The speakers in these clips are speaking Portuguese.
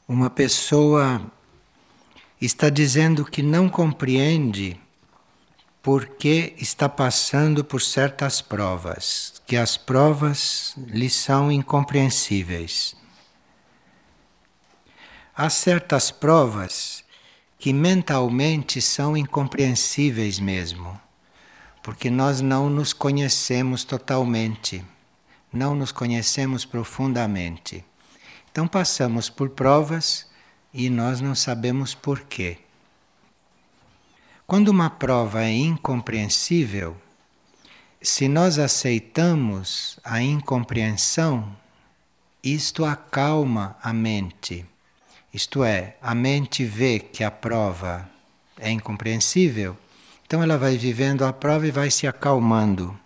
Uma pessoa está dizendo que não compreende porque está passando por certas provas, que as provas lhe são incompreensíveis. Há certas provas que mentalmente são incompreensíveis mesmo, porque nós não nos conhecemos totalmente, não nos conhecemos profundamente. Então passamos por provas e nós não sabemos porquê. Quando uma prova é incompreensível, se nós aceitamos a incompreensão, isto acalma a mente. Isto é, a mente vê que a prova é incompreensível, então ela vai vivendo a prova e vai se acalmando.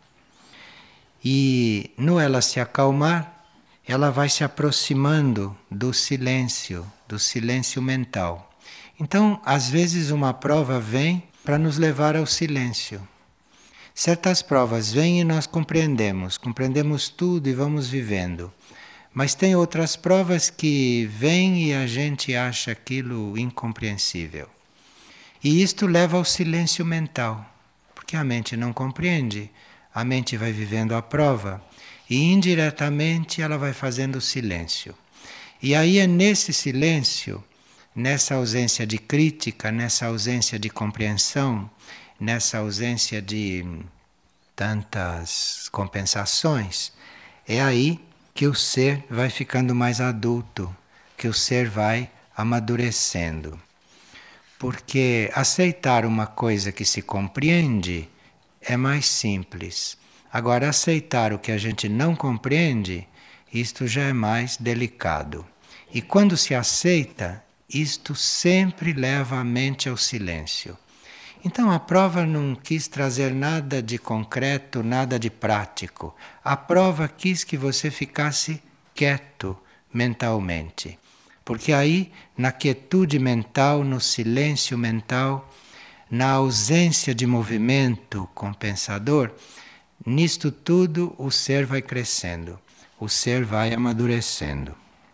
E no ela se acalmar, ela vai se aproximando do silêncio mental. Então, às vezes uma prova vem para nos levar ao silêncio. Certas provas vêm e nós compreendemos tudo e vamos vivendo. Mas tem outras provas que vêm e a gente acha aquilo incompreensível. E isto leva ao silêncio mental, porque a mente não compreende, a mente vai vivendo a prova e indiretamente ela vai fazendo silêncio. E aí é nesse silêncio, nessa ausência de crítica, nessa ausência de compreensão, nessa ausência de tantas compensações, é aí que o ser vai ficando mais adulto, que o ser vai amadurecendo. Porque aceitar uma coisa que se compreende é mais simples. Agora, aceitar o que a gente não compreende, isto já é mais delicado. E quando se aceita, isto sempre leva a mente ao silêncio. Então a prova não quis trazer nada de concreto, nada de prático. A prova quis que você ficasse quieto mentalmente. Porque aí, na quietude mental, no silêncio mental, na ausência de movimento compensador, nisto tudo o ser vai crescendo, o ser vai amadurecendo.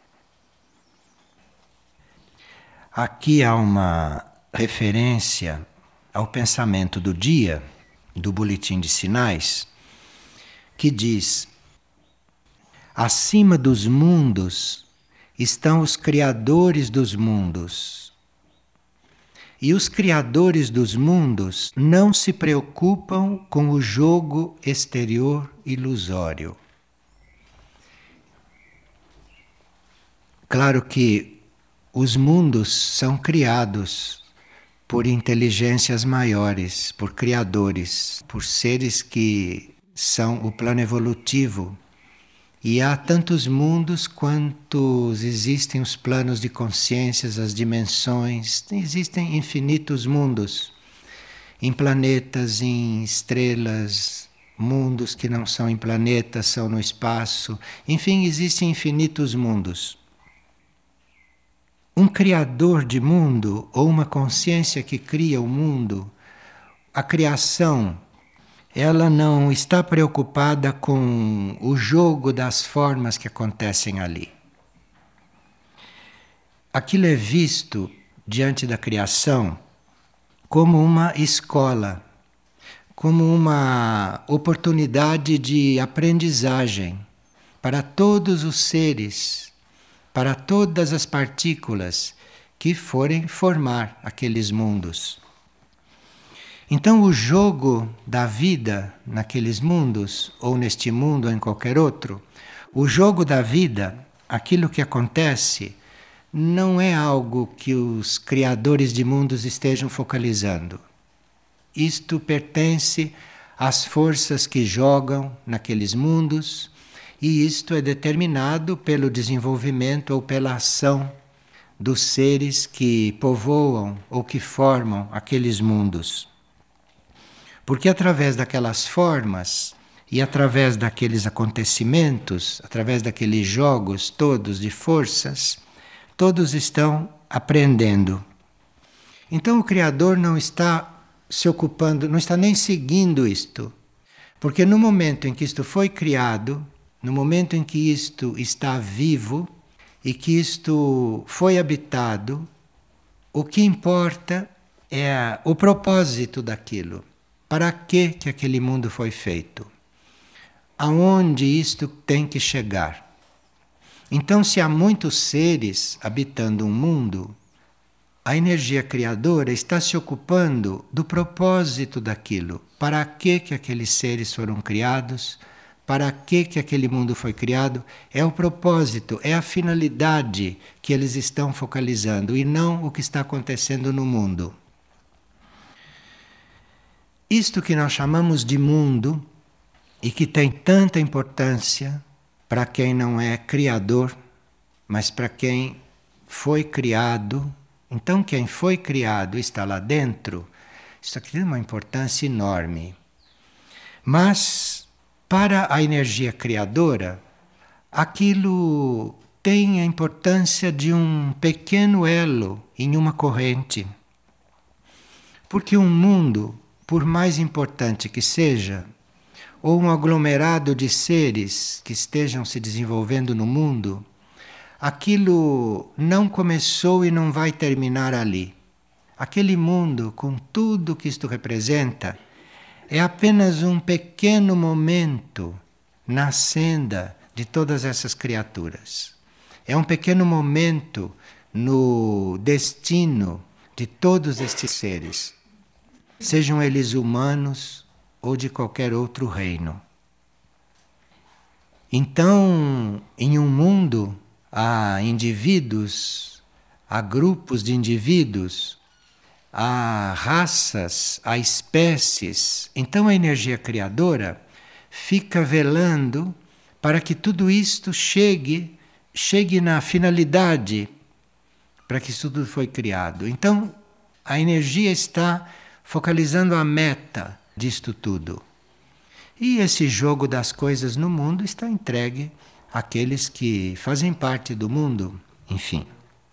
Aqui há uma referência ao pensamento do dia, do Boletim de Sinais, que diz: acima dos mundos estão os criadores dos mundos. E os criadores dos mundos não se preocupam com o jogo exterior ilusório. Claro que os mundos são criados por inteligências maiores, por criadores, por seres que são o plano evolutivo. E há tantos mundos quantos existem os planos de consciências, as dimensões. Existem infinitos mundos, em planetas, em estrelas, mundos que não são em planetas, são no espaço. Enfim, existem infinitos mundos. Um criador de mundo ou uma consciência que cria o mundo, a criação, ela não está preocupada com o jogo das formas que acontecem ali. Aquilo é visto diante da criação como uma escola, como uma oportunidade de aprendizagem para todos os seres, para todas as partículas que forem formar aqueles mundos. Então o jogo da vida naqueles mundos, ou neste mundo ou em qualquer outro, o jogo da vida, aquilo que acontece, não é algo que os criadores de mundos estejam focalizando. Isto pertence às forças que jogam naqueles mundos, e isto é determinado pelo desenvolvimento ou pela ação dos seres que povoam ou que formam aqueles mundos. Porque através daquelas formas e através daqueles acontecimentos, através daqueles jogos todos de forças, todos estão aprendendo. Então o Criador não está se ocupando, não está nem seguindo isto. Porque no momento em que isto foi criado, no momento em que isto está vivo, e que isto foi habitado, o que importa é o propósito daquilo. Para que aquele mundo foi feito? Aonde isto tem que chegar? Então, se há muitos seres habitando um mundo, a energia criadora está se ocupando do propósito daquilo. Para que aqueles seres foram criados? Para que aquele mundo foi criado? É o propósito, é a finalidade que eles estão focalizando e não o que está acontecendo no mundo. Isto que nós chamamos de mundo e que tem tanta importância para quem não é criador, mas para quem foi criado. Então, quem foi criado está lá dentro. Isso aqui tem uma importância enorme. Mas, para a energia criadora, aquilo tem a importância de um pequeno elo em uma corrente. Porque um mundo, por mais importante que seja, ou um aglomerado de seres que estejam se desenvolvendo no mundo, aquilo não começou e não vai terminar ali. Aquele mundo, com tudo que isto representa, é apenas um pequeno momento na senda de todas essas criaturas. É um pequeno momento no destino de todos estes seres, sejam eles humanos ou de qualquer outro reino. Então, em um mundo, há indivíduos, há grupos de indivíduos, há raças, há espécies. Então a energia criadora fica velando para que tudo isto chegue na finalidade para que isso tudo foi criado. Então a energia está focalizando a meta disto tudo. E esse jogo das coisas no mundo está entregue àqueles que fazem parte do mundo, enfim.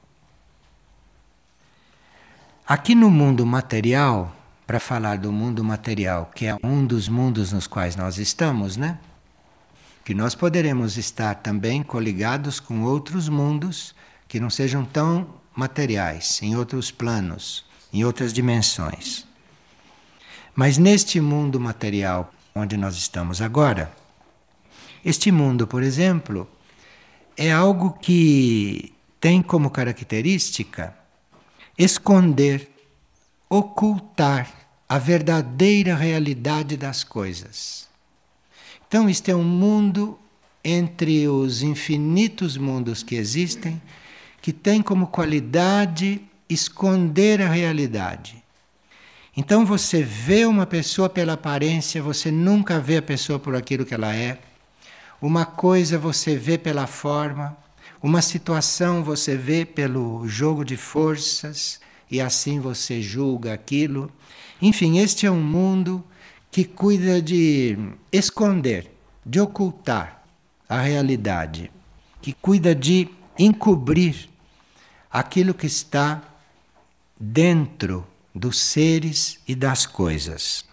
Aqui no mundo material, para falar do mundo material, que é um dos mundos nos quais nós estamos, né? Que nós poderemos estar também coligados com outros mundos que não sejam tão materiais, em outros planos, em outras dimensões. Mas neste mundo material onde nós estamos agora, este mundo, por exemplo, é algo que tem como característica esconder, ocultar a verdadeira realidade das coisas. Então, isto é um mundo entre os infinitos mundos que existem, que tem como qualidade esconder a realidade. Então, você vê uma pessoa pela aparência, você nunca vê a pessoa por aquilo que ela é. Uma coisa você vê pela forma, uma situação você vê pelo jogo de forças e assim você julga aquilo. Enfim, este é um mundo que cuida de esconder, de ocultar a realidade, que cuida de encobrir aquilo que está dentro dos seres e das coisas.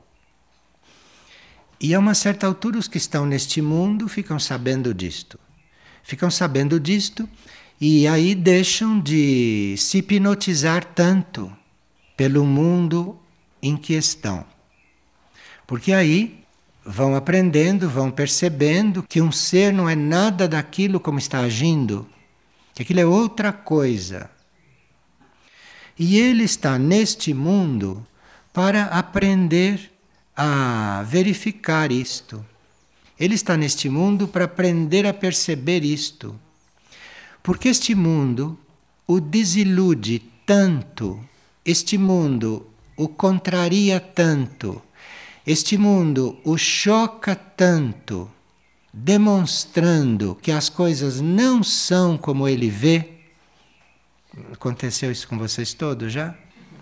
E a uma certa altura os que estão neste mundo ficam sabendo disto. Ficam sabendo disto e aí deixam de se hipnotizar tanto pelo mundo em que estão. Porque aí vão aprendendo, vão percebendo que um ser não é nada daquilo como está agindo, que aquilo é outra coisa. E ele está neste mundo para aprender a verificar isto. Ele está neste mundo para aprender a perceber isto. Porque este mundo o desilude tanto, este mundo o contraria tanto, este mundo o choca tanto, demonstrando que as coisas não são como ele vê. Aconteceu isso com vocês todos já?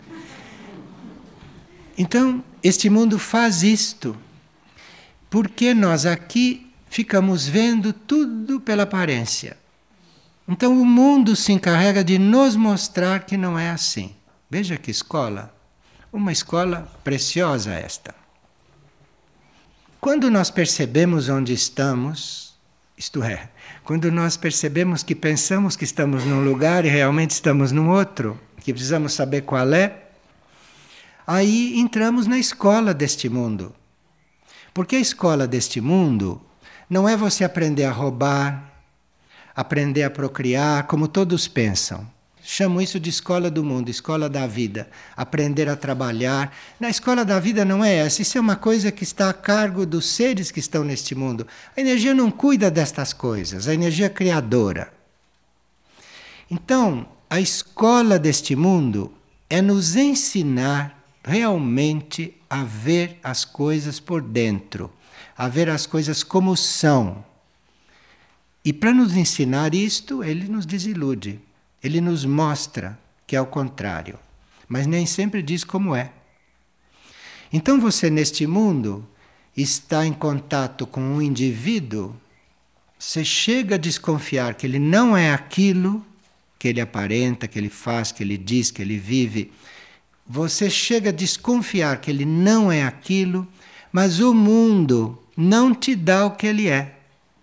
Então, este mundo faz isto, porque nós aqui ficamos vendo tudo pela aparência. Então o mundo se encarrega de nos mostrar que não é assim. Veja que escola, uma escola preciosa esta. Quando nós percebemos onde estamos, Isto é, quando nós percebemos que pensamos que estamos num lugar e realmente estamos num outro, que precisamos saber qual é, aí entramos na escola deste mundo. Porque a escola deste mundo não é você aprender a roubar, aprender a procriar, como todos pensam. Chamo isso de escola do mundo, escola da vida. Aprender a trabalhar. Na escola da vida não é essa. Isso é uma coisa que está a cargo dos seres que estão neste mundo. A energia não cuida destas coisas. A energia é criadora. Então, a escola deste mundo é nos ensinar realmente a ver as coisas por dentro. A ver as coisas como são. E para nos ensinar isto, ele nos desilude. Ele nos mostra que é o contrário, mas nem sempre diz como é. Então você neste mundo está em contato com um indivíduo, você chega a desconfiar que ele não é aquilo que ele aparenta, que ele faz, que ele diz, que ele vive. Você chega a desconfiar que ele não é aquilo, mas o mundo não te dá o que ele é.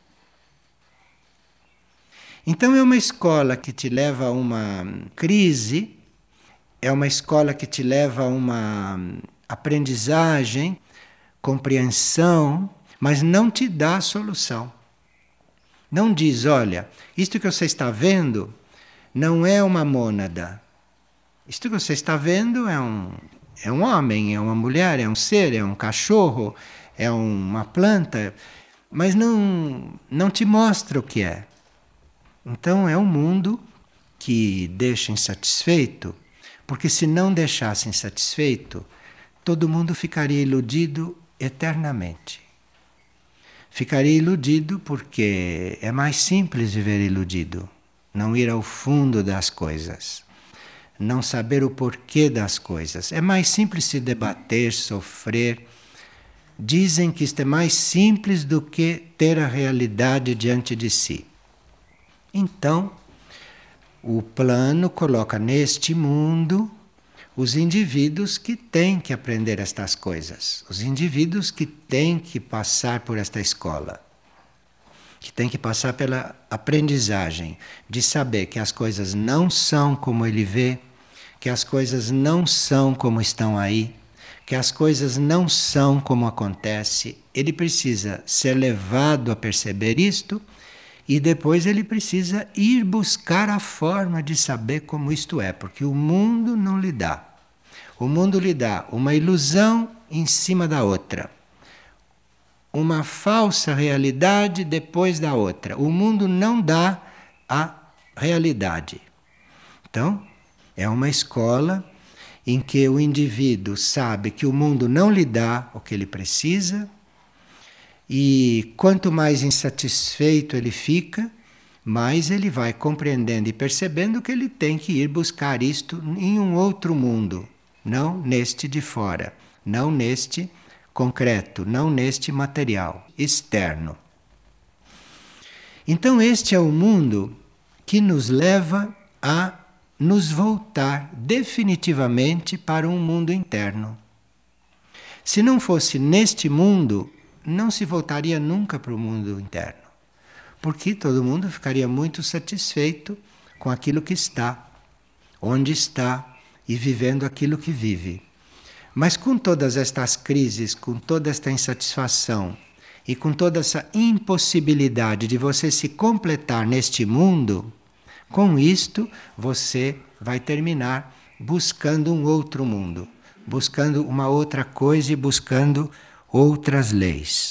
Então é uma escola que te leva a uma crise, é uma escola que te leva a uma aprendizagem, compreensão, mas não te dá a solução. Não diz, olha, isto que você está vendo não é uma mônada. Isto que você está vendo é um homem, é uma mulher, é um ser, é um cachorro, é uma planta, mas não te mostra o que é. Então é um mundo que deixa insatisfeito, porque se não deixasse insatisfeito, todo mundo ficaria iludido eternamente. Ficaria iludido porque é mais simples viver iludido, não ir ao fundo das coisas, não saber o porquê das coisas. É mais simples se debater, sofrer. Dizem que isto é mais simples do que ter a realidade diante de si. Então, o plano coloca neste mundo os indivíduos que têm que aprender estas coisas, os indivíduos que têm que passar por esta escola, que têm que passar pela aprendizagem de saber que as coisas não são como ele vê, que as coisas não são como estão aí, que as coisas não são como acontece. Ele precisa ser levado a perceber isto. E depois ele precisa ir buscar a forma de saber como isto é, porque o mundo não lhe dá. O mundo lhe dá uma ilusão em cima da outra. Uma falsa realidade depois da outra. O mundo não dá a realidade. Então, é uma escola em que o indivíduo sabe que o mundo não lhe dá o que ele precisa. E quanto mais insatisfeito ele fica, mais ele vai compreendendo e percebendo que ele tem que ir buscar isto em um outro mundo, não neste de fora, não neste concreto, não neste material externo. Então este é o mundo que nos leva a nos voltar definitivamente para um mundo interno. Se não fosse neste mundo, não se voltaria nunca para o mundo interno, porque todo mundo ficaria muito satisfeito com aquilo que está, onde está e vivendo aquilo que vive. Mas com todas estas crises, com toda esta insatisfação e com toda essa impossibilidade de você se completar neste mundo, com isto você vai terminar buscando um outro mundo, buscando uma outra coisa e buscando outras leis.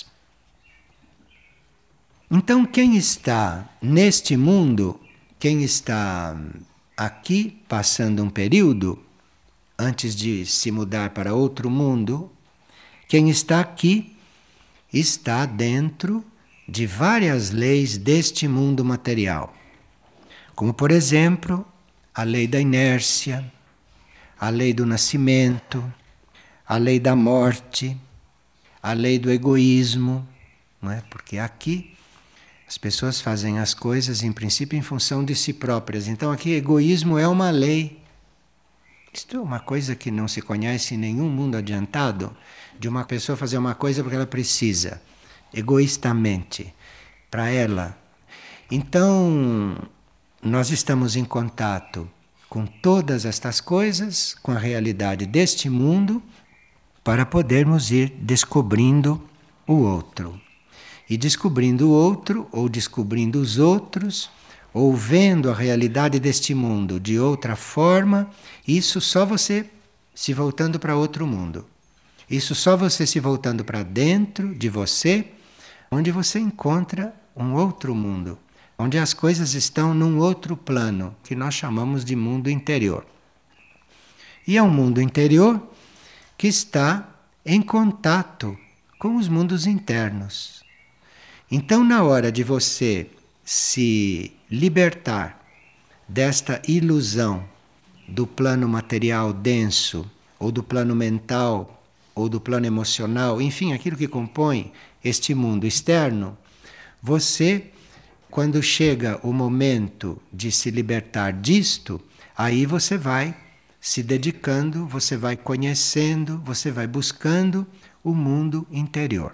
Então, quem está neste mundo, quem está aqui passando um período, antes de se mudar para outro mundo, quem está aqui está dentro de várias leis deste mundo material. Como, por exemplo, a lei da inércia, a lei do nascimento, a lei da morte, a lei do egoísmo, não é? Porque aqui as pessoas fazem as coisas em princípio em função de si próprias. Então aqui egoísmo é uma lei. Isto é uma coisa que não se conhece em nenhum mundo adiantado, de uma pessoa fazer uma coisa porque ela precisa, egoístamente. para ela. Então, nós estamos em contato com todas estas coisas, com a realidade deste mundo, para podermos ir descobrindo o outro. E descobrindo o outro, ou descobrindo os outros, ou vendo a realidade deste mundo de outra forma, isso só você se voltando para outro mundo. Isso só você se voltando para dentro de você, onde você encontra um outro mundo, onde as coisas estão num outro plano, que nós chamamos de mundo interior. E é um mundo interior que está em contato com os mundos internos. Então, na hora de você se libertar desta ilusão do plano material denso, ou do plano mental, ou do plano emocional, enfim, aquilo que compõe este mundo externo, você, quando chega o momento de se libertar disto, aí você vai se dedicando, você vai conhecendo, você vai buscando o mundo interior.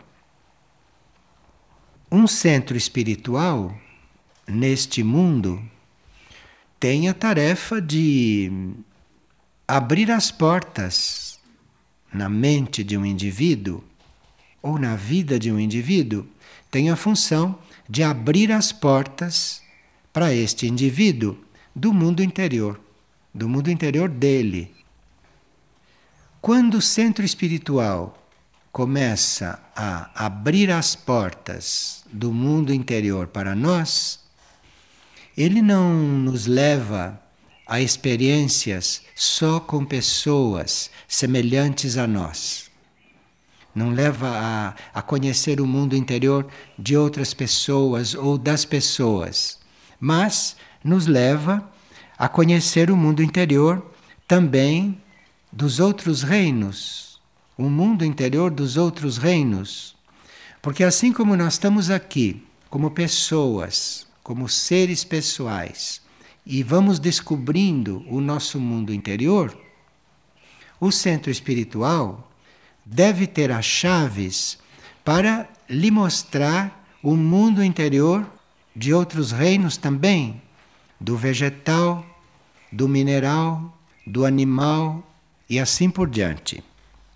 Um centro espiritual, neste mundo, tem a tarefa de abrir as portas na mente de um indivíduo, ou na vida de um indivíduo, tem a função de abrir as portas para este indivíduo do mundo interior dele. Quando o centro espiritual começa a abrir as portas do mundo interior para nós, ele não nos leva a experiências só com pessoas semelhantes a nós. Não leva a conhecer o mundo interior de outras pessoas ou das pessoas, mas nos leva a conhecer o mundo interior também dos outros reinos, o mundo interior dos outros reinos. Porque assim como nós estamos aqui, como pessoas, como seres pessoais, e vamos descobrindo o nosso mundo interior, o centro espiritual deve ter as chaves para lhe mostrar o mundo interior de outros reinos também, do vegetal, do mineral, do animal e assim por diante.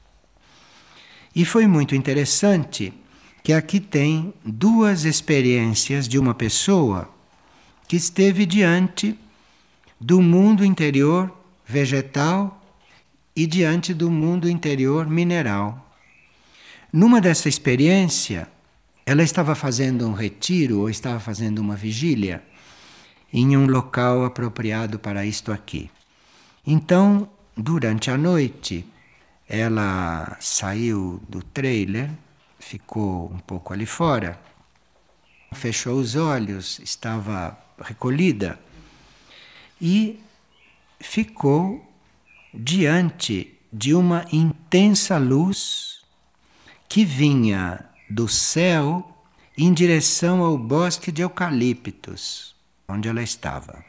E foi muito interessante que aqui tem duas experiências de uma pessoa que esteve diante do mundo interior vegetal e diante do mundo interior mineral. Numa dessa experiência, ela estava fazendo um retiro ou estava fazendo uma vigília em um local apropriado para isto aqui. Então, durante a noite, ela saiu do trailer, ficou um pouco ali fora, fechou os olhos, estava recolhida e ficou diante de uma intensa luz que vinha do céu em direção ao bosque de eucaliptos, onde ela estava.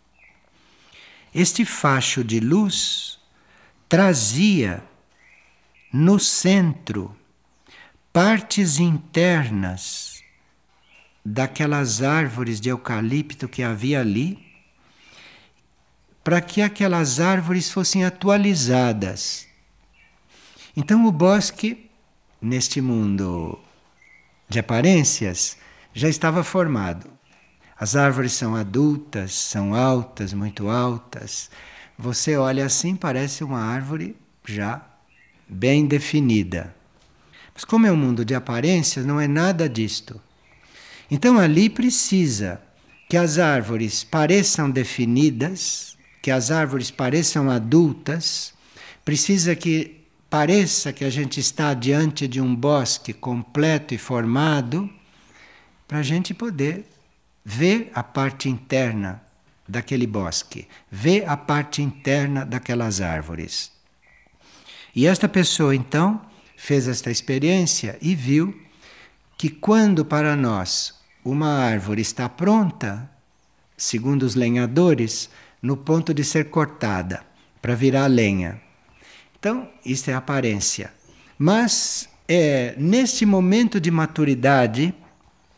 Este facho de luz trazia no centro partes internas daquelas árvores de eucalipto que havia ali, para que aquelas árvores fossem atualizadas. Então o bosque, neste mundo de aparências, já estava formado. As árvores são adultas, são altas, muito altas. Você olha assim, parece uma árvore já bem definida. Mas como é um mundo de aparências, não é nada disto. Então ali precisa que as árvores pareçam definidas, que as árvores pareçam adultas, precisa que pareça que a gente está diante de um bosque completo e formado, para a gente poder ver a parte interna daquele bosque, ver a parte interna daquelas árvores. E esta pessoa então fez esta experiência e viu que quando para nós uma árvore está pronta, segundo os lenhadores, no ponto de ser cortada para virar lenha. Então, isto é a aparência. Mas neste momento de maturidade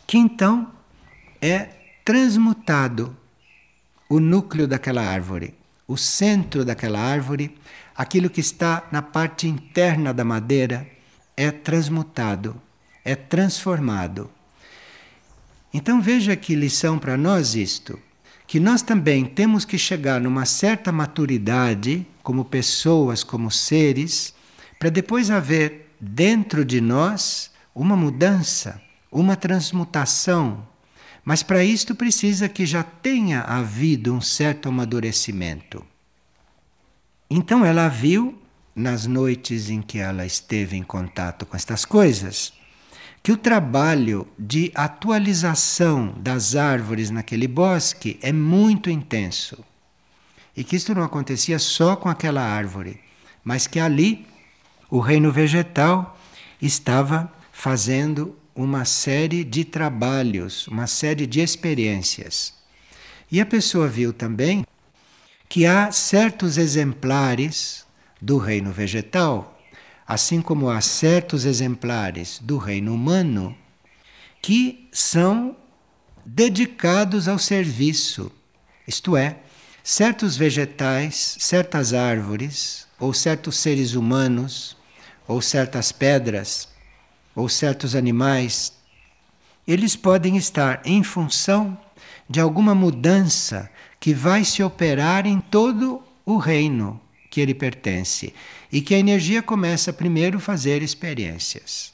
que então é transmutado o núcleo daquela árvore, o centro daquela árvore, aquilo que está na parte interna da madeira, é transmutado, é transformado. Então veja que lição para nós isto, que nós também temos que chegar numa certa maturidade, como pessoas, como seres, para depois haver dentro de nós uma mudança, uma transmutação. Mas para isto precisa que já tenha havido um certo amadurecimento. Então ela viu, nas noites em que ela esteve em contato com estas coisas, que o trabalho de atualização das árvores naquele bosque é muito intenso. E que isto não acontecia só com aquela árvore, mas que ali o reino vegetal estava fazendo uma série de trabalhos, uma série de experiências. E a pessoa viu também que há certos exemplares do reino vegetal, assim como há certos exemplares do reino humano, que são dedicados ao serviço. Isto é, certos vegetais, certas árvores, ou certos seres humanos, ou certas pedras, ou certos animais, eles podem estar em função de alguma mudança que vai se operar em todo o reino que ele pertence e que a energia começa primeiro a fazer experiências.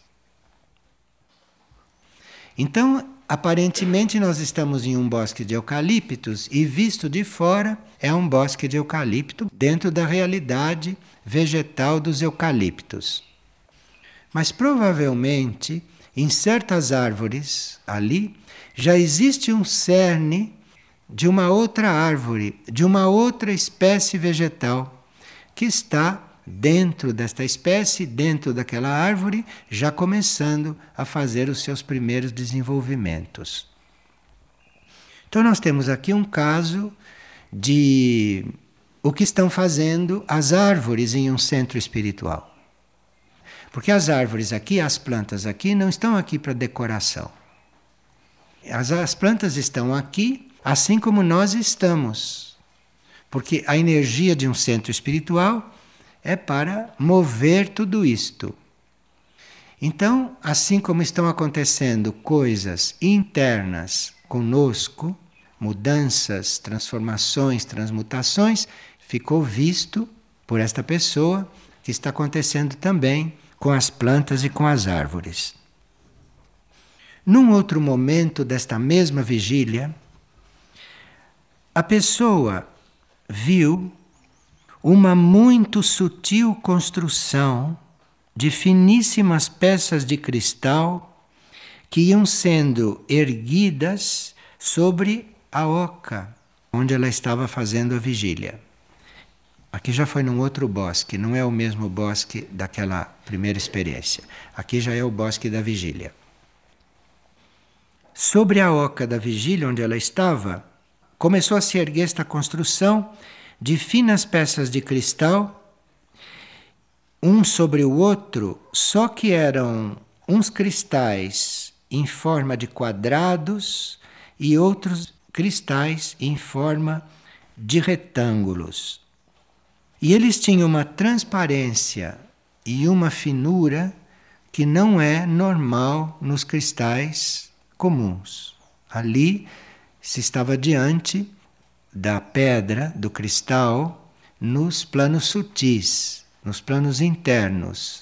Então, aparentemente nós estamos em um bosque de eucaliptos e visto de fora é um bosque de eucalipto dentro da realidade vegetal dos eucaliptos. Mas provavelmente, em certas árvores ali, já existe um cerne de uma outra árvore, de uma outra espécie vegetal, que está dentro desta espécie, dentro daquela árvore, já começando a fazer os seus primeiros desenvolvimentos. Então nós temos aqui um caso de o que estão fazendo as árvores em um centro espiritual. Porque as árvores aqui, as plantas aqui, não estão aqui para decoração. As plantas estão aqui, assim como nós estamos. Porque a energia de um centro espiritual é para mover tudo isto. Então, assim como estão acontecendo coisas internas conosco, mudanças, transformações, transmutações, ficou visto por esta pessoa que está acontecendo também com as plantas e com as árvores. Num outro momento desta mesma vigília, a pessoa viu uma muito sutil construção de finíssimas peças de cristal que iam sendo erguidas sobre a oca onde ela estava fazendo a vigília. Aqui já foi num outro bosque, não é o mesmo bosque daquela primeira experiência. Aqui já é o bosque da vigília. Sobre a oca da vigília onde ela estava, começou a se erguer esta construção de finas peças de cristal, um sobre o outro, só que eram uns cristais em forma de quadrados e outros cristais em forma de retângulos. E eles tinham uma transparência e uma finura que não é normal nos cristais comuns. Ali se estava diante da pedra, do cristal, nos planos sutis, nos planos internos.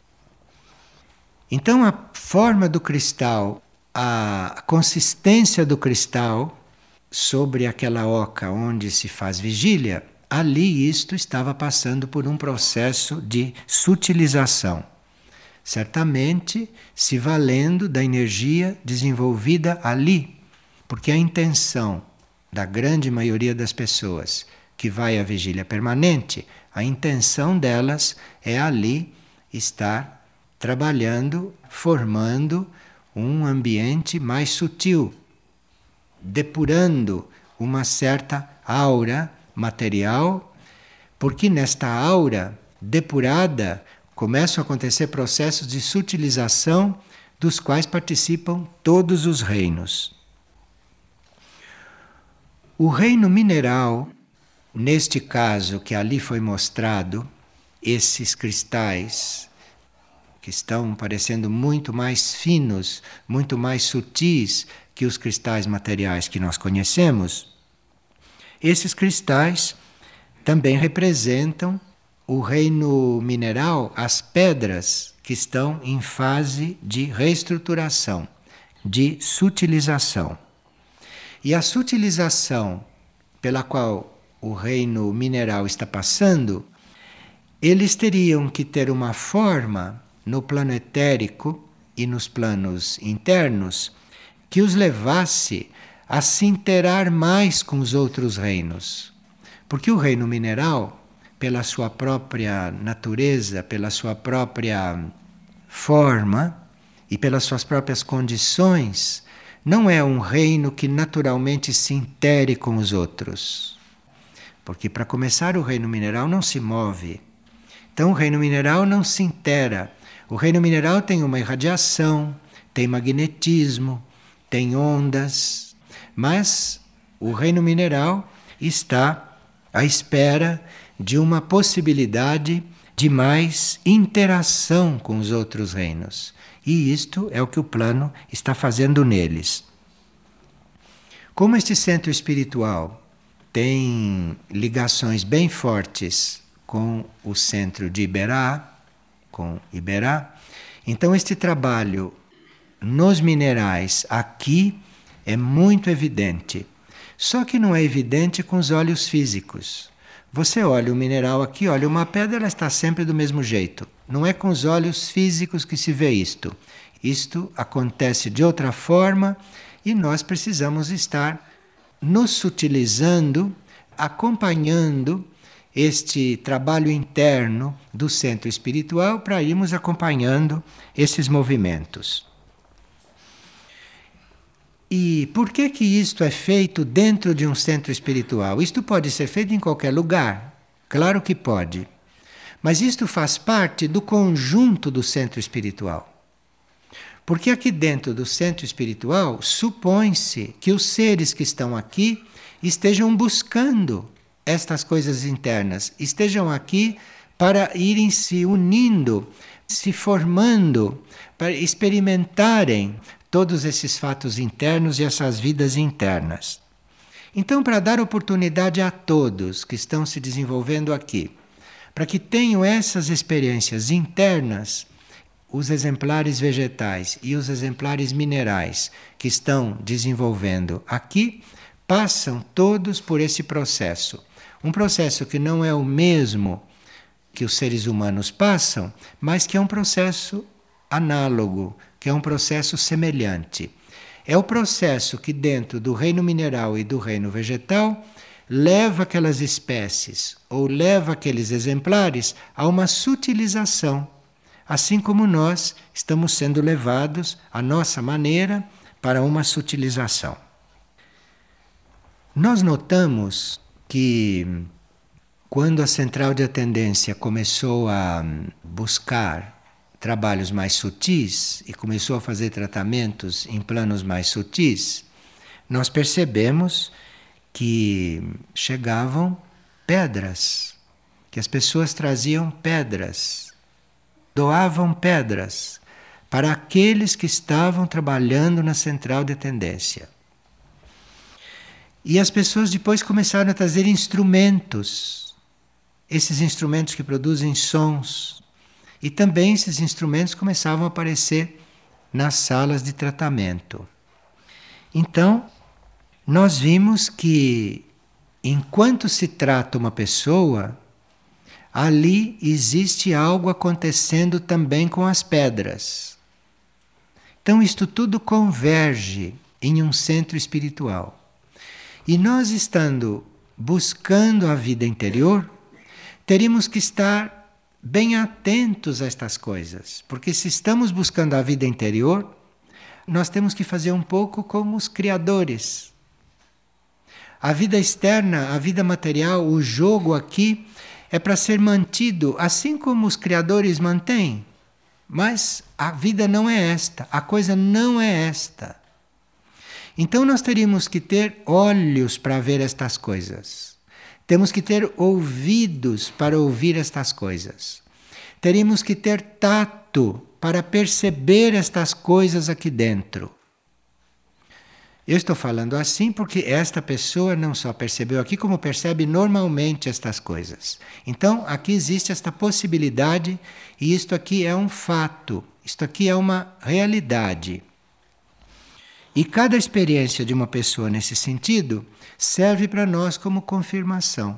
Então a forma do cristal, a consistência do cristal sobre aquela oca onde se faz vigília, ali isto estava passando por um processo de sutilização. Certamente se valendo da energia desenvolvida ali, porque a intenção da grande maioria das pessoas que vai à vigília permanente, a intenção delas é ali estar trabalhando, formando um ambiente mais sutil, depurando uma certa aura material, porque nesta aura depurada começam a acontecer processos de sutilização dos quais participam todos os reinos. O reino mineral, neste caso que ali foi mostrado, esses cristais que estão parecendo muito mais finos, muito mais sutis que os cristais materiais que nós conhecemos, esses cristais também representam o reino mineral, as pedras que estão em fase de reestruturação, de sutilização. E a sutilização pela qual o reino mineral está passando, eles teriam que ter uma forma no plano etérico e nos planos internos que os levasse a se interar mais com os outros reinos. Porque o reino mineral, pela sua própria natureza, pela sua própria forma e pelas suas próprias condições, não é um reino que naturalmente se intere com os outros. Porque, para começar, o reino mineral não se move. Então, o reino mineral não se intera. O reino mineral tem uma irradiação, tem magnetismo, tem ondas, mas o reino mineral está à espera de uma possibilidade de mais interação com os outros reinos. E isto é o que o plano está fazendo neles. Como este centro espiritual tem ligações bem fortes com o centro de Iberá, com Iberá, então este trabalho nos minerais aqui é muito evidente. Só que não é evidente com os olhos físicos. Você olha o mineral aqui, olha uma pedra, ela está sempre do mesmo jeito. Não é com os olhos físicos que se vê isto. Isto acontece de outra forma e nós precisamos estar nos sutilizando, acompanhando este trabalho interno do centro espiritual para irmos acompanhando esses movimentos. E por que isto é feito dentro de um centro espiritual? Isto pode ser feito em qualquer lugar, claro que pode. Mas isto faz parte do conjunto do centro espiritual. Porque aqui dentro do centro espiritual supõe-se que os seres que estão aqui estejam buscando estas coisas internas, estejam aqui para irem se unindo, se formando, para experimentarem todos esses fatos internos e essas vidas internas. Então, para dar oportunidade a todos que estão se desenvolvendo aqui, para que tenham essas experiências internas, os exemplares vegetais e os exemplares minerais que estão desenvolvendo aqui, passam todos por esse processo. Um processo que não é o mesmo que os seres humanos passam, mas que é um processo análogo, que é um processo semelhante. É o processo que dentro do reino mineral e do reino vegetal leva aquelas espécies ou leva aqueles exemplares a uma sutilização, assim como nós estamos sendo levados à nossa maneira para uma sutilização. Nós notamos que quando a central de atendência começou a buscar trabalhos mais sutis e começou a fazer tratamentos em planos mais sutis, nós percebemos que chegavam pedras, que as pessoas traziam pedras, doavam pedras para aqueles que estavam trabalhando na central de atendência. E as pessoas depois começaram a trazer instrumentos, esses instrumentos que produzem sons. E também esses instrumentos começavam a aparecer nas salas de tratamento. Então, nós vimos que, enquanto se trata uma pessoa, ali existe algo acontecendo também com as pedras. Então, isto tudo converge em um centro espiritual. E nós, estando buscando a vida interior, teríamos que estar bem atentos a estas coisas. Porque se estamos buscando a vida interior, nós temos que fazer um pouco como os criadores. A vida externa, a vida material, o jogo aqui é para ser mantido assim como os criadores mantêm. Mas a vida não é esta, a coisa não é esta. Então nós teríamos que ter olhos para ver estas coisas. Temos que ter ouvidos para ouvir estas coisas. Teríamos que ter tato para perceber estas coisas aqui dentro. Eu estou falando assim porque esta pessoa não só percebeu aqui, como percebe normalmente estas coisas. Então, aqui existe esta possibilidade, e isto aqui é um fato, isto aqui é uma realidade. E cada experiência de uma pessoa nesse sentido serve para nós como confirmação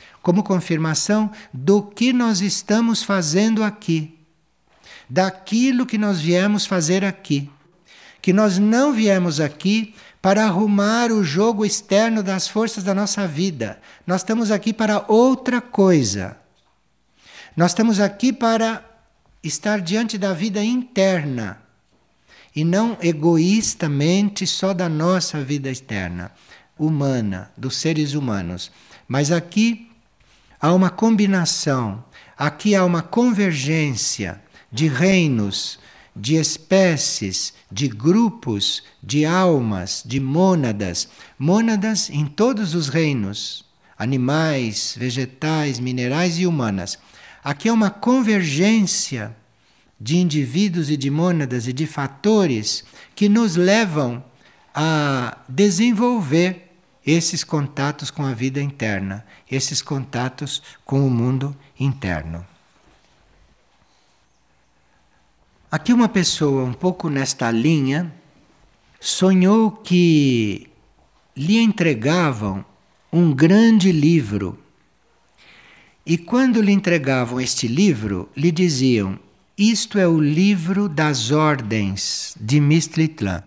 do que nós estamos fazendo aqui, daquilo que nós viemos fazer aqui. Que nós não viemos aqui para arrumar o jogo externo das forças da nossa vida. Nós estamos aqui para outra coisa. Nós estamos aqui para estar diante da vida interna e não egoístamente só da nossa vida externa, humana, dos seres humanos. Mas aqui há uma combinação, aqui há uma convergência de reinos, de espécies, de grupos, de almas, de mônadas, mônadas em todos os reinos, animais, vegetais, minerais e humanas. Aqui é uma convergência de indivíduos e de mônadas e de fatores que nos levam a desenvolver esses contatos com a vida interna, esses contatos com o mundo interno. Aqui uma pessoa um pouco nesta linha sonhou que lhe entregavam um grande livro. E quando lhe entregavam este livro, lhe diziam: isto é o livro das ordens de Mistritlan.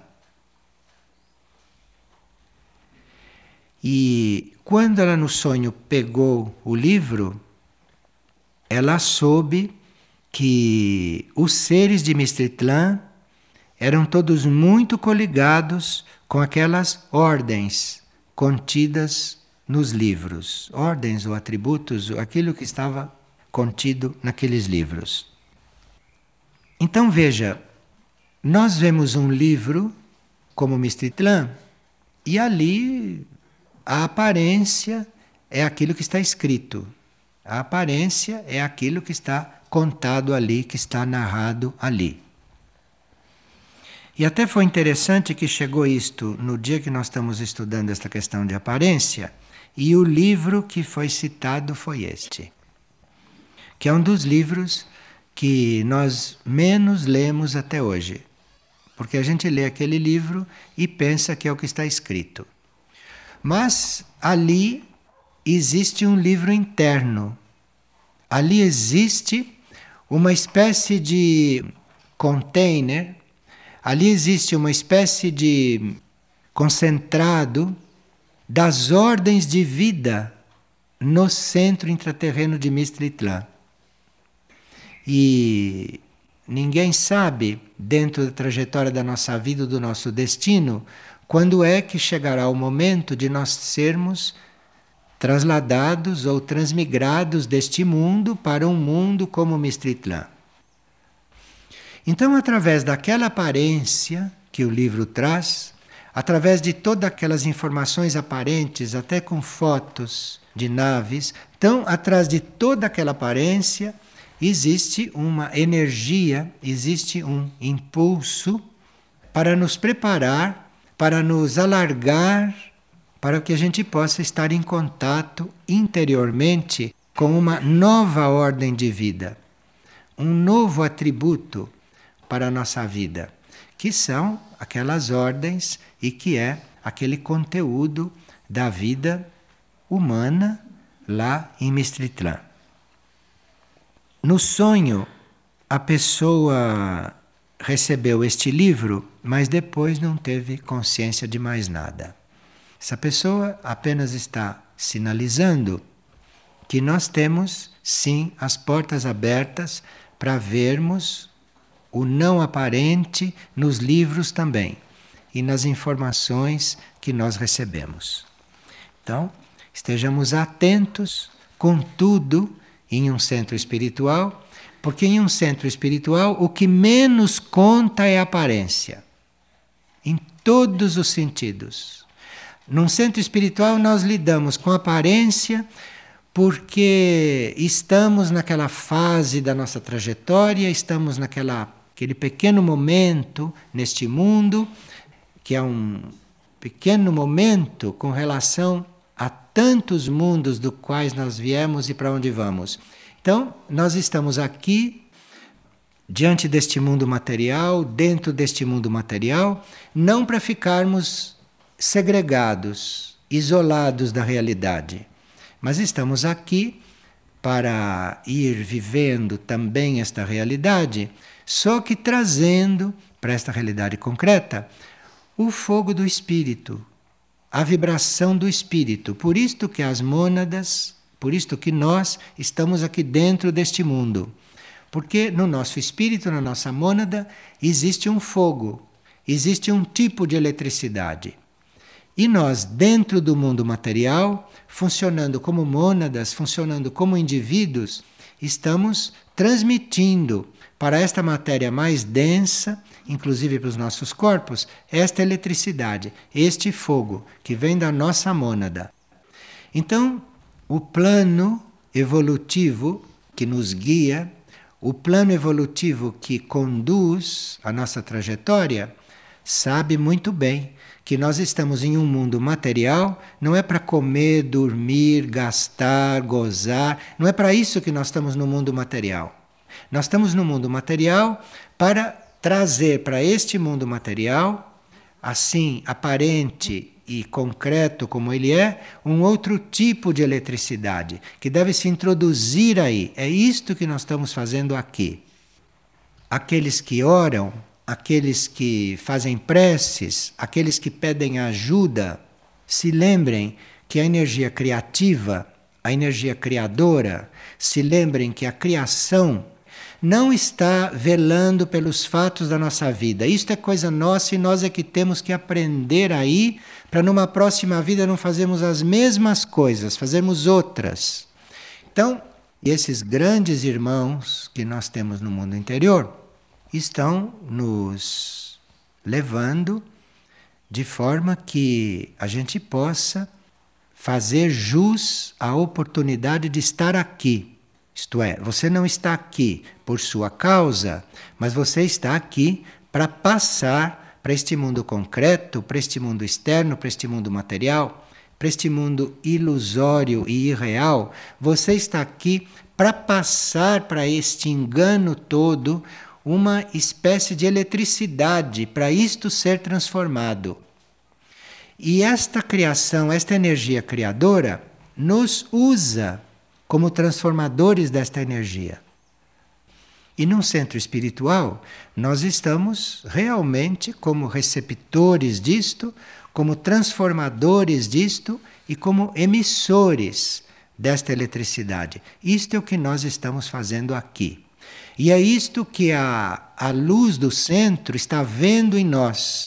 E quando ela no sonho pegou o livro, ela soube que os seres de Mistritlan eram todos muito coligados com aquelas ordens contidas nos livros. Ordens ou atributos, aquilo que estava contido naqueles livros. Então veja, nós vemos um livro como Mistritlan e ali a aparência é aquilo que está escrito. A aparência é aquilo que está contado ali, que está narrado ali. E até foi interessante que chegou isto no dia que nós estamos estudando esta questão de aparência, e o livro que foi citado foi este, que é um dos livros que nós menos lemos até hoje, porque a gente lê aquele livro e pensa que é o que está escrito. Mas ali existe um livro interno, ali existe uma espécie de container, ali existe uma espécie de concentrado das ordens de vida no centro intraterreno de Mistritlan. E ninguém sabe, dentro da trajetória da nossa vida, do nosso destino, quando é que chegará o momento de nós sermos trasladados ou transmigrados deste mundo para um mundo como Mistritlan. Então, através daquela aparência que o livro traz, através de todas aquelas informações aparentes, até com fotos de naves, então, atrás de toda aquela aparência, existe uma energia, existe um impulso para nos preparar, para nos alargar, para que a gente possa estar em contato interiormente com uma nova ordem de vida, um novo atributo para a nossa vida, que são aquelas ordens e que é aquele conteúdo da vida humana lá em Mistritlan. No sonho, a pessoa recebeu este livro, mas depois não teve consciência de mais nada. Essa pessoa apenas está sinalizando que nós temos, sim, as portas abertas para vermos o não aparente nos livros também e nas informações que nós recebemos. Então, estejamos atentos com tudo em um centro espiritual, Porque em um centro espiritual o que menos conta é a aparência. Em todos os sentidos. Num centro espiritual nós lidamos com a aparência porque estamos naquela fase da nossa trajetória, estamos naquele pequeno momento neste mundo, que é um pequeno momento com relação a tantos mundos do quais nós viemos e para onde vamos. Então, nós estamos aqui, diante deste mundo material, dentro deste mundo material, não para ficarmos segregados, isolados da realidade, mas estamos aqui para ir vivendo também esta realidade, só que trazendo para esta realidade concreta o fogo do espírito, a vibração do espírito. Por isto que as mônadas, por isto que nós estamos aqui dentro deste mundo. Porque no nosso espírito, na nossa mônada, existe um fogo, existe um tipo de eletricidade. E nós, dentro do mundo material, funcionando como mônadas, funcionando como indivíduos, estamos transmitindo para esta matéria mais densa, inclusive para os nossos corpos, esta eletricidade, este fogo que vem da nossa mônada. Então, o plano evolutivo que nos guia, o plano evolutivo que conduz a nossa trajetória, sabe muito bem que nós estamos em um mundo material, não é para comer, dormir, gastar, gozar, não é para isso que nós estamos no mundo material. Nós estamos no mundo material para trazer para este mundo material, assim aparente e concreto como ele é, um outro tipo de eletricidade que deve se introduzir aí. É isto que nós estamos fazendo aqui. Aqueles que oram, aqueles que fazem preces, aqueles que pedem ajuda, se lembrem que a energia criativa, a energia criadora, se lembrem que a criação não está velando pelos fatos da nossa vida. Isto é coisa nossa e nós é que temos que aprender aí para numa próxima vida não fazermos as mesmas coisas, fazermos outras. Então, esses grandes irmãos que nós temos no mundo interior estão nos levando de forma que a gente possa fazer jus à oportunidade de estar aqui. Isto é, você não está aqui por sua causa, mas você está aqui para passar para este mundo concreto, para este mundo externo, para este mundo material, para este mundo ilusório e irreal. Você está aqui para passar para este engano todo uma espécie de eletricidade para isto ser transformado. E esta criação, esta energia criadora, nos usa como transformadores desta energia. E num centro espiritual, nós estamos realmente como receptores disto, como transformadores disto e como emissores desta eletricidade. Isto é o que nós estamos fazendo aqui. E é isto que a luz do centro está vendo em nós.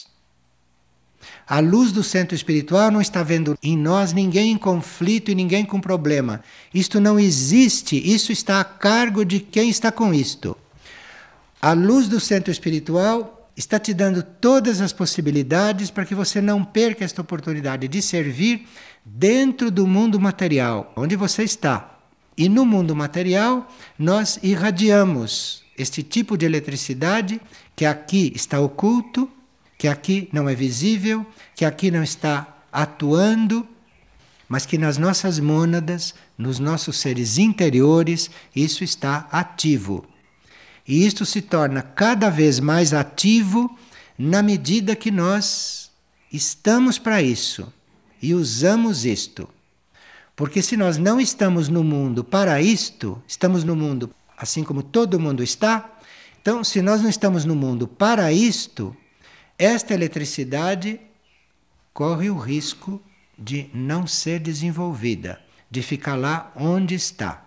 A luz do centro espiritual não está vendo em nós ninguém em conflito e ninguém com problema. Isto não existe, isso está a cargo de quem está com isto. A luz do centro espiritual está te dando todas as possibilidades para que você não perca esta oportunidade de servir dentro do mundo material, onde você está. E no mundo material, nós irradiamos este tipo de eletricidade que aqui está oculto, que aqui não é visível, que aqui não está atuando, mas que nas nossas mônadas, nos nossos seres interiores, isso está ativo. E isto se torna cada vez mais ativo na medida que nós estamos para isso e usamos isto. Porque se nós não estamos no mundo para isto, estamos no mundo assim como todo mundo está, então se nós não estamos no mundo para isto, esta eletricidade corre o risco de não ser desenvolvida, de ficar lá onde está.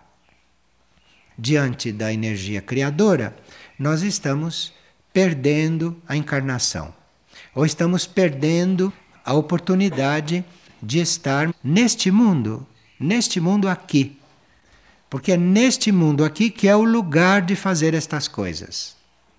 Diante da energia criadora, nós estamos perdendo a encarnação, ou estamos perdendo a oportunidade de estar neste mundo aqui. Porque é neste mundo aqui que é o lugar de fazer estas coisas.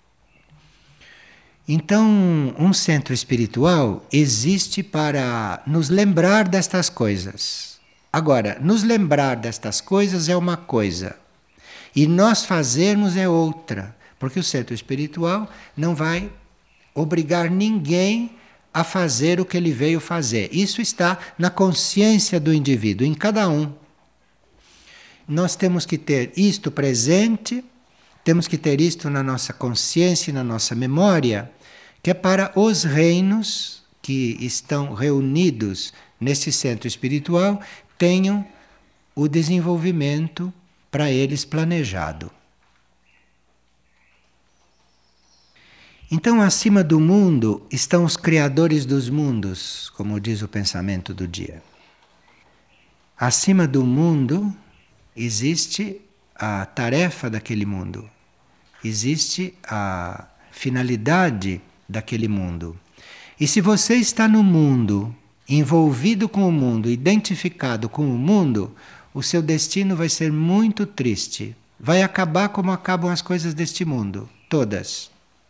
Então, um centro espiritual existe para nos lembrar destas coisas. Agora, nos lembrar destas coisas é uma coisa, e nós fazermos é outra, porque o centro espiritual não vai obrigar ninguém a fazer o que ele veio fazer. Isso está na consciência do indivíduo, em cada um. Nós temos que ter isto presente, temos que ter isto na nossa consciência e na nossa memória, que é para os reinos que estão reunidos nesse centro espiritual tenham o desenvolvimento para eles planejado. Então, acima do mundo estão os criadores dos mundos, como diz o pensamento do dia. Acima do mundo existe a tarefa daquele mundo, existe a finalidade daquele mundo. E se você está no mundo, envolvido com o mundo, identificado com o mundo, o seu destino vai ser muito triste. Vai acabar como acabam as coisas deste mundo, todas.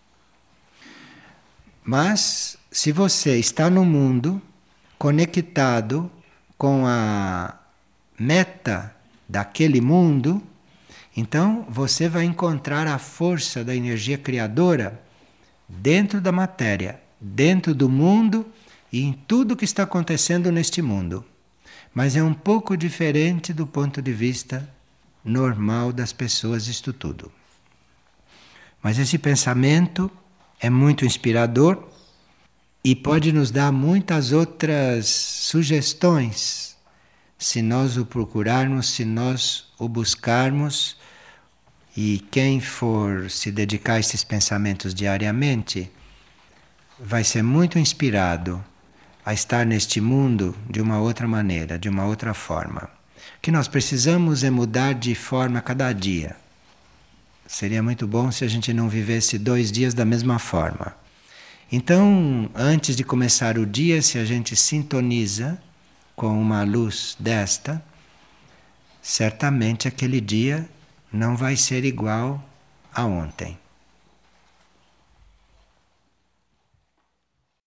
Mas, se você está no mundo, conectado com a meta daquele mundo, então você vai encontrar a força da energia criadora dentro da matéria, dentro do mundo e em tudo que está acontecendo neste mundo. Mas é um pouco diferente do ponto de vista normal das pessoas, isto tudo. Mas esse pensamento é muito inspirador e pode nos dar muitas outras sugestões se nós o procurarmos, se nós o buscarmos. E quem for se dedicar a esses pensamentos diariamente vai ser muito inspirado a estar neste mundo de uma outra maneira, de uma outra forma. O que nós precisamos é mudar de forma a cada dia. Seria muito bom se a gente não vivesse 2 dias da mesma forma. Então, antes de começar o dia, se a gente sintoniza com uma luz desta, certamente aquele dia não vai ser igual a ontem.